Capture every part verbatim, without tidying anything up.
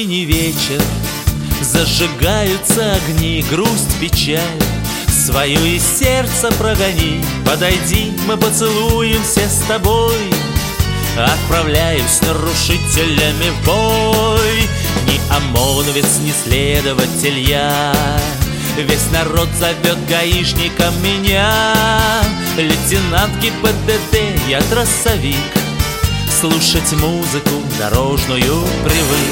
осенний вечер, зажигаются огни, грусть, печаль. Свое из сердца прогони, подойди, мы поцелуемся с тобой. Отправляюсь нарушителями в бой. Ни ОМОНовец, ни следователь я, весь народ зовет гаишником меня. Лейтенант ГИБДД, я трассовик, слушать музыку дорожную привык.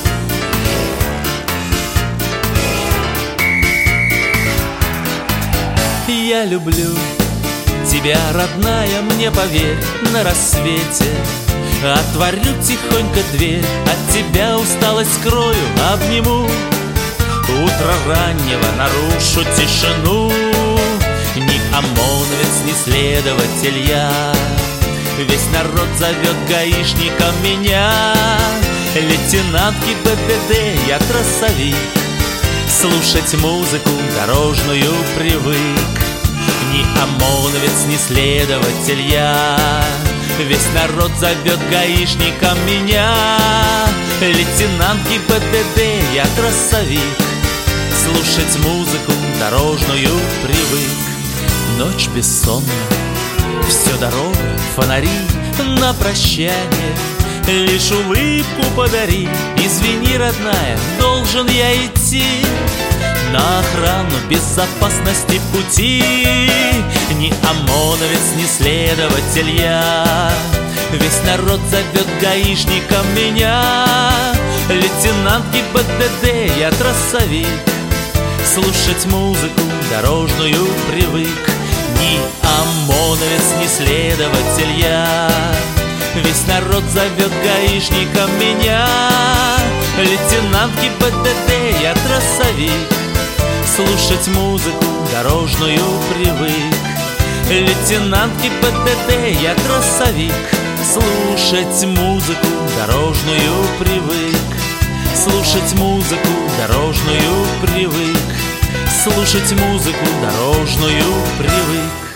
Я люблю тебя, родная, мне поверь, на рассвете отворю тихонько дверь, от тебя усталость скрою, обниму. Утро раннего нарушу тишину. Ни ОМОНовец, ни следователь я, весь народ зовет гаишником меня. Лейтенант ГИБДД, я трассовик, слушать музыку дорожную привык. Ни ОМОНовец, ни следователь я, весь народ зовет гаишником меня. Лейтенант ГИБДД, я трассовик, слушать музыку дорожную привык. Ночь бессонна, все дорога, фонари на прощание. Лишь улыбку подари, извини, родная, должен я идти на охрану безопасности пути. Ни ОМОНовец, ни следователь я, весь народ зовет гаишником меня. Лейтенант ГИБДД, я трассовик, слушать музыку дорожную привык. Ни ОМОНовец, ни следователь я, весь народ зовет гаишником меня. Лейтенант ГИБДД, я трассовик, слушать музыку дорожную привык. Лейтенант ГИБДД, я трассовик, слушать музыку дорожную привык. Слушать музыку дорожную привык. Слушать музыку дорожную привык.